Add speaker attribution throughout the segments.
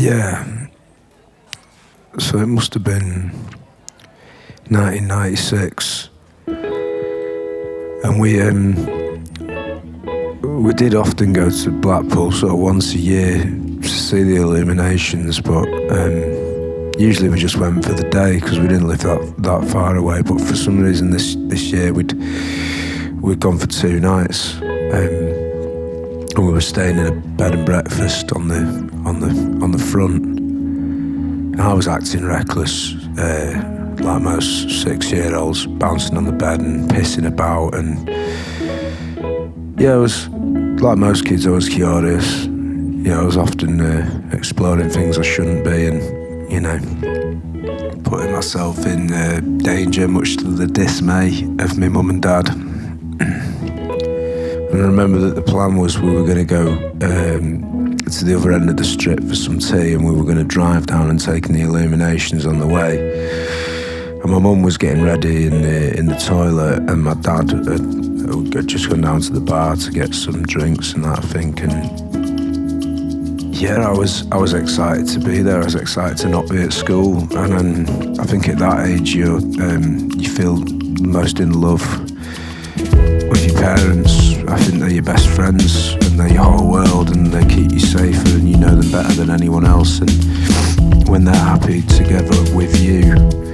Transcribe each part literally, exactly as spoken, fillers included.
Speaker 1: Yeah. So it must have been nineteen ninety-six, and we um we did often go to Blackpool sort of once a year to see the illuminations, but um usually we just went for the day because we didn't live that that far away. But for some reason this this year we'd we'd gone for two nights, um, and we were staying in a bed and breakfast on the on the on the front. I was acting reckless, uh, like most six-year-olds, bouncing on the bed and pissing about, and yeah, I was like most kids. I was curious. You know, I was often uh, exploring things I shouldn't be, and you know, putting myself in uh, danger, much to the dismay of my mum and dad. And I remember that the plan was we were going to go um, to the other end of the strip for some tea, and we were going to drive down and take in the illuminations on the way. And my mum was getting ready in the in the toilet, and my dad had, had just gone down to the bar to get some drinks and that, I think. And yeah, I was I was excited to be there. I was excited to not be at school. And then I think at that age you um, you feel most in love with your parents. I think they're your best friends and they're your whole world, and they keep you safer and you know them better than anyone else. And when they're happy together with you,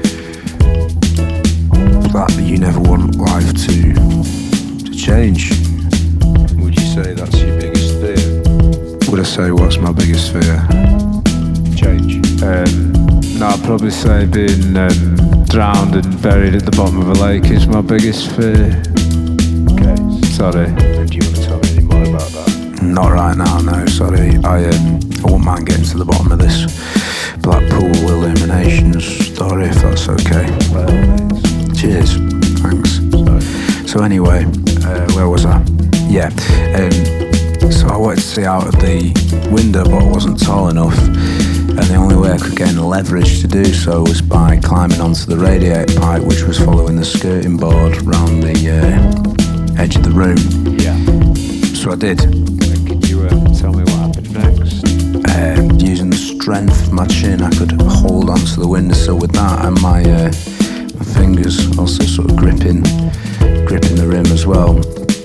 Speaker 1: that you never want life to to change. Would you say that's your biggest fear? Would I say what's my biggest fear? Change.
Speaker 2: Um, no, I'd probably say being um, drowned and buried at the bottom of a lake is my biggest fear. Sorry.
Speaker 1: And do you want to tell me any more about that? Not right now, no, sorry. I um, I wouldn't mind getting to the bottom of this Blackpool illuminations story, if that's okay.
Speaker 2: Well,
Speaker 1: cheers. Thanks. Sorry. So anyway, uh, where was I? Yeah. Um, so I wanted to see out of the window, but I wasn't tall enough. And the only way I could gain the leverage to do so was by climbing onto the radiator pipe, which was following the skirting board round the uh, edge of the room.
Speaker 2: Yeah.
Speaker 1: So I did.
Speaker 2: Can you uh, tell me what happened next?
Speaker 1: Uh, using the strength of my chin, I could hold onto the windowsill with that, and my, uh, my fingers also sort of gripping, gripping the rim as well.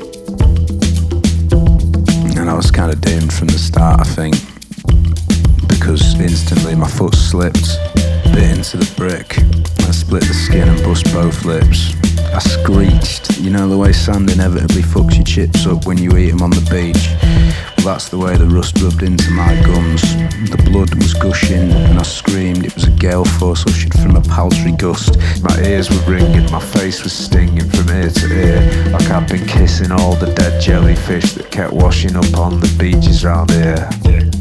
Speaker 1: And I was kind of doomed from the start, I think, because instantly my foot slipped, bit into the brick. I split the skin and bust both lips. I screeched. You know the way sand inevitably fucks your chips up when you eat them on the beach? Well, that's the way the rust rubbed into my gums. The blood was gushing and I screamed. It was a gale force ushered from a paltry gust. My ears were ringing, my face was stinging from ear to ear, like I'd been kissing all the dead jellyfish that kept washing up on the beaches round here.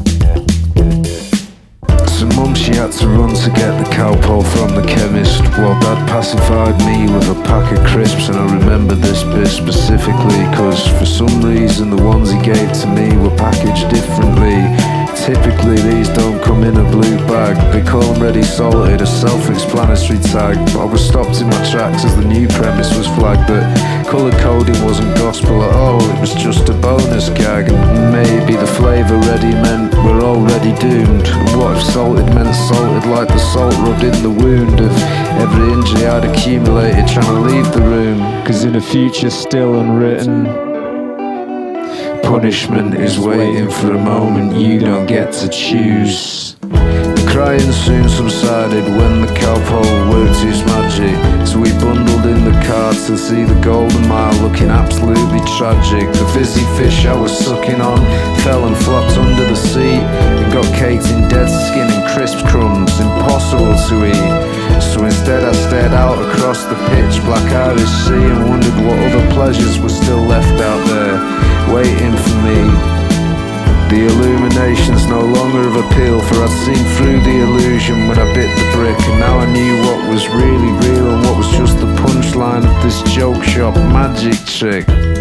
Speaker 1: So mum, she had to run to get the cowpole from the chemist, while dad pacified me with a pack of crisps. And I remember this bit specifically cause for some reason the ones he gave to me were packaged differently. Typically these don't come in a blue bag, they call them ready salted, a self-explanatory tag. But I was stopped in my tracks as the new premise was flagged that colour coding wasn't gospel at all, it was just a bonus gag. And maybe the flavour ready meant we're already doomed. And what if salted meant salted like the salt rubbed in the wound of every injury I'd accumulated trying to leave the room?
Speaker 2: Cause in a future still unwritten,
Speaker 1: punishment is waiting for a moment you don't get to choose. The crying soon subsided when the cowpole worked its magic. So we bundled in the car to see the Golden Mile looking absolutely tragic. The fizzy fish I was sucking on fell and flopped under the seat and got caked in dead skin and crisp crumbs, impossible to eat. So instead I stared out across the pitch black Irish sea and wondered what other pleasures were still left out there waiting for me. The illuminations no longer of appeal, for I'd seen through the illusion when I bit the brick, and now I knew what was really real and what was just the punchline of this joke shop magic trick.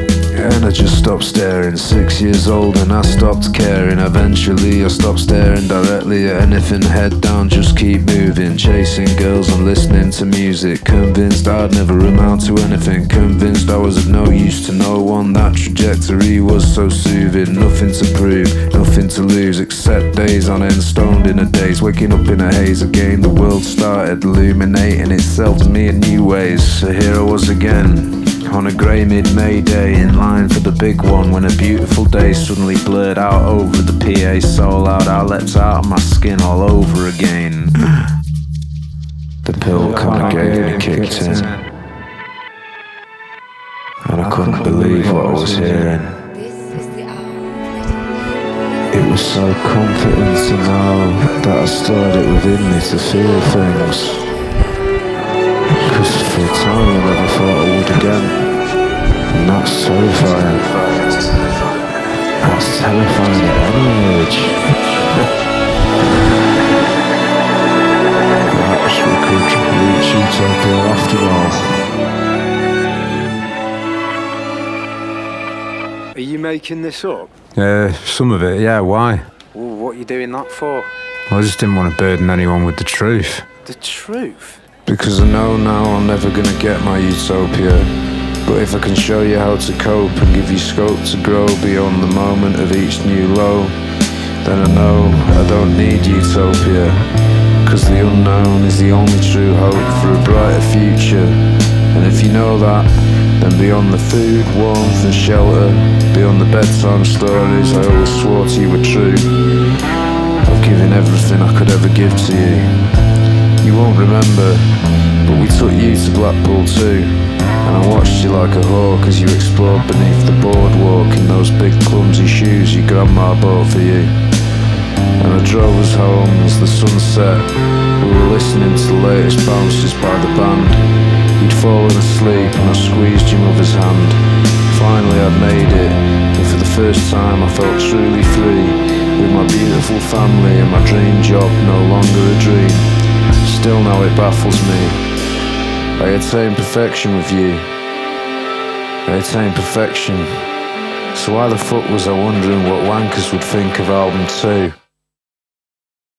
Speaker 1: and I just stopped staring. Six years old and I stopped caring. Eventually I stopped staring directly at anything. Head down, just keep moving. Chasing girls and listening to music. Convinced I'd never amount to anything. Convinced I was of no use to no one. That trajectory was so soothing. Nothing to prove, nothing to lose, except days on end, stoned in a daze. Waking up in a haze again. The world started illuminating itself to me in new ways. So here I was again, on a grey mid-May day, in line for the big one, when a beautiful day suddenly blurred out over the P A so loud I leapt out of my skin all over again. The pill kinda gave me kicked in, and I couldn't believe what I was hearing. It was so comforting to know that I stored it within me to feel things. Cause for a time I never thought I would again. And that's terrifying. That's terrifying at any age. Perhaps we could reach utopia after
Speaker 3: all. Are you making this up?
Speaker 2: Uh, some of it, yeah, why?
Speaker 3: Well, what are you doing that for?
Speaker 2: I just didn't want to burden anyone with the truth.
Speaker 3: The truth?
Speaker 1: Because I know now I'm never gonna get my utopia. But if I can show you how to cope and give you scope to grow beyond the moment of each new low, then I know I don't need utopia. Cause the unknown is the only true hope for a brighter future. And if you know that, then beyond the food, warmth and shelter, beyond the bedtime stories I always swore to you were true, I've given everything I could ever give to you. You won't remember, but we took you to Blackpool too. And I watched you like a hawk as you explored beneath the boardwalk in those big clumsy shoes your grandma bought for you. And I drove us home as the sun set. We were listening to the latest bounces by the band. You'd fallen asleep and I squeezed your mother's hand. Finally I'd made it, and for the first time I felt truly free. With my beautiful family and my dream job no longer a dream. Still now it baffles me. I attained perfection with you. I attained perfection. So why the fuck was I wondering what wankers would think of album two?